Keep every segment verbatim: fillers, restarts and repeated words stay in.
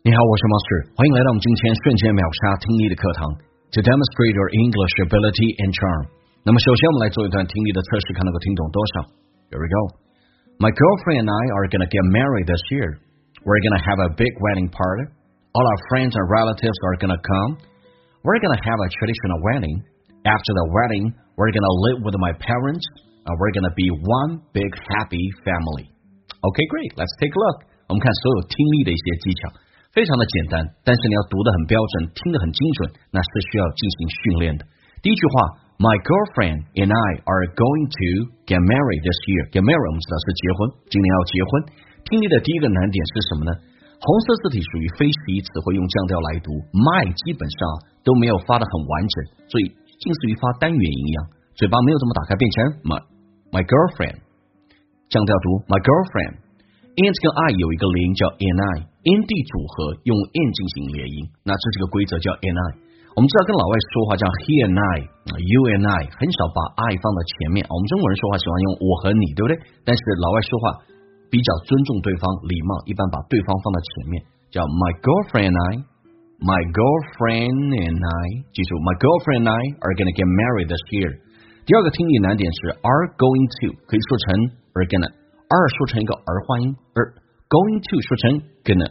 你好，我是 Master， 欢迎来到我们今天瞬间秒杀听力的课堂 To demonstrate your English ability and charm。 那么首先我们来做一段听力的测试，看能够听懂多少。 Here we go. My girlfriend and I are gonna get married this year. We're gonna have a big wedding party. All our friends and relatives are gonna come. We're gonna have a traditional wedding. After the wedding, we're gonna live with my parents, and we're gonna be one big happy family. Okay, great. Let's take a look. 我们看所有听力的一些技巧。非常的简单，但是你要读得很标准，听得很精准，那是需要进行训练的。第一句话 My girlfriend and I are going to get married this year. Get married 我们知道是结婚，今年要结婚。听力的第一个难点是什么呢？红色字体属于非实义词汇，用降调来读 My 基本上都没有发得很完整，所以近似于发单元音一样，嘴巴没有这么打开，变成 My My girlfriend 降调读 My girlfriend and 跟 I 有一个连音叫 and I，N D 组合用 N 进行连音，那这是个规则叫 and I。我们知道跟老外说话叫 he and I、you and I， 很少把 I 放到前面。我们中国人说话喜欢用我和你，对不对？但是老外说话比较尊重对方，礼貌，一般把对方放到前面，叫 my girlfriend and I，my girlfriend and I。记住 my girlfriend and I are gonna get married this year。第二个听力难点是 are going to， 可以说成 are gonna。are 说成一个儿化音，而 going to 说成 gonna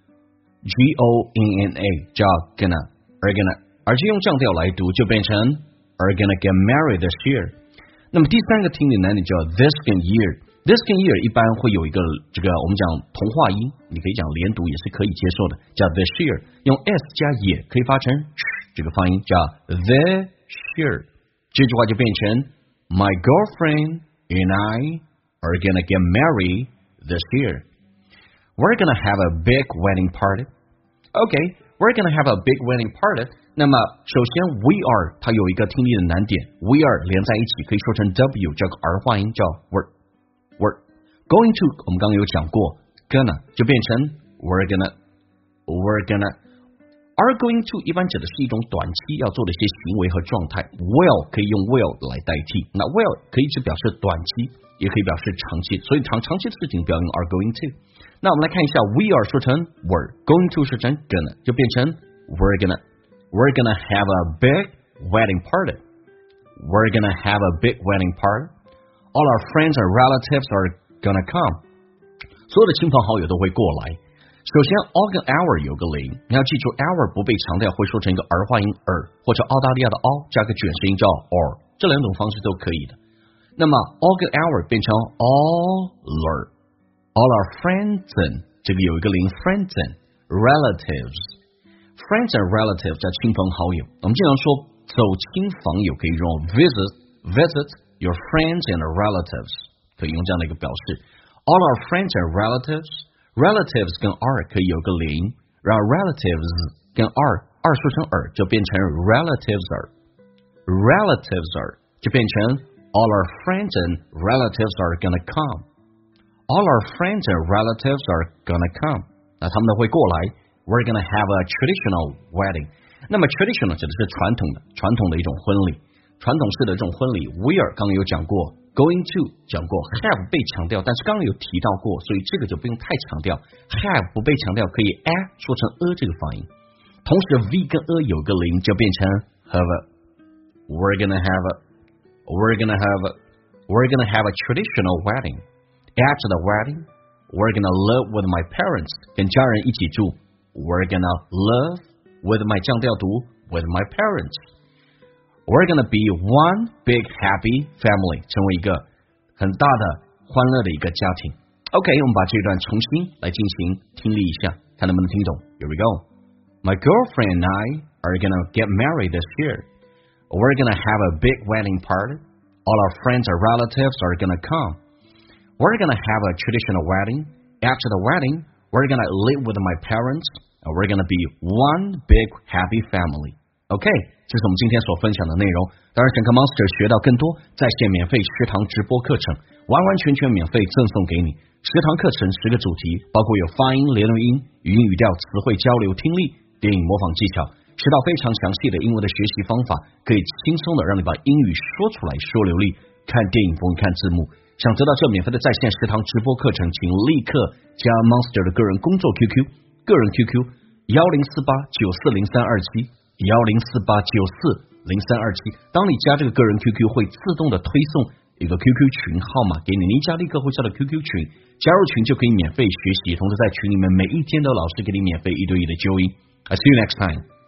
G O N N A 叫 gonna are gonna， 而且用降调来读就变成 are gonna get married this year。 那么第三个听力难点叫 this 跟 year。 this 跟 year 一般会有一个这个我们讲同化音，你可以讲连读也是可以接受的，叫 this year， 用 s 加也可以发成这个发音叫 this year。 这句话就变成 my girlfriend and I are gonna get married this year. We're gonna have a big wedding party. Okay, we're gonna have a big wedding party. 那么首先 we are 它有一个听力的难点， we are 连在一起可以说成 W， 这个儿化音叫 we're we're going to 我们刚刚有讲过 gonna 就变成 we're gonna we're gonna are going to 一般指的是一种短期要做的一些行为和状态， will 可以用 will 来代替，那 will 可以只表示短期，也可以表示长期，所以长长期的事情不要用 are going to。 那我们来看一下 we are 说成 were， going to 说成 gonna， 就变成 we're gonna we're gonna have a big wedding party. We're gonna have a big wedding party. All our friends and relatives are gonna come. 所有的亲朋好友都会过来。首先 all 跟 our 有个连音，你要记住 our 不被强调会说成一个儿化音 er， 或者澳大利亚的 all 加个卷舌音叫 or， 这两种方式都可以的。那么 all 跟 our 变成 all our all our friends and 这个有一个连 friends and relatives friends and relatives 叫亲朋好友，我们经常说走亲访友可以用 visit visit your friends and relatives， 可以用这样的一个表示。 all our friends and relatives relatives 跟 are 可以有个连音，然后 relatives 跟 are are 说成 er 就变成 relatives are relatives are 就变成 all our friends and relatives are gonna come. All our friends and relatives are gonna come. 那他们都会过来。 We're gonna have a traditional wedding. 那么 traditional 指的是传统的传统的一种婚礼，传统式的这种婚礼。 We're 刚刚有讲过， going to 讲过， have 被强调，但是刚刚有提到过，所以这个就不用太强调。 have 不被强调，可以 a 说成 a 这个发音，同时 v 跟 a 有个零就变成 have a. We're gonna have a We're gonna have a We're gonna have a traditional wedding. After the wedding, we're gonna live with my parents. 跟家人一起住。 We're gonna live with my 降调读 with my parents. We're gonna be one big happy family. 成为一个很大的欢乐的一个家庭。 OK， 我们把这段重新来进行听力一下，看能不能听懂。 Here we go. My girlfriend and I are gonna get married this year. We're gonna have a big wedding party. All our friends and relatives are gonna come. We're gonna have a traditional wedding. After the wedding, we're gonna live with my parents, and we're gonna be one big happy family. OK， 这是我们今天所分享的内容。当然，想跟 Monster 学到更多，在线免费食堂直播课程，完完全全免费赠送给你。食堂课程十个主题，包括有发音、连读音、语音语调、词汇交流、听力、电影模仿技巧。学到非常详细的英文的学习方法，可以轻松的让你把英语说出来，说流利。看电影不用看字幕，想得到这免费的在线食堂直播课程，请立刻加 Monster 的个人工作 Q Q， 个人 Q Q 幺零四八九四零三二七幺零四八九四零三二七。当你加这个个人 Q Q 会自动的推送一个 Q Q 群号码给你，你加立刻会加到 Q Q 群，加入群就可以免费学习，同时在群里面每一天都有老师给你免费一对一的纠音。I see you next time.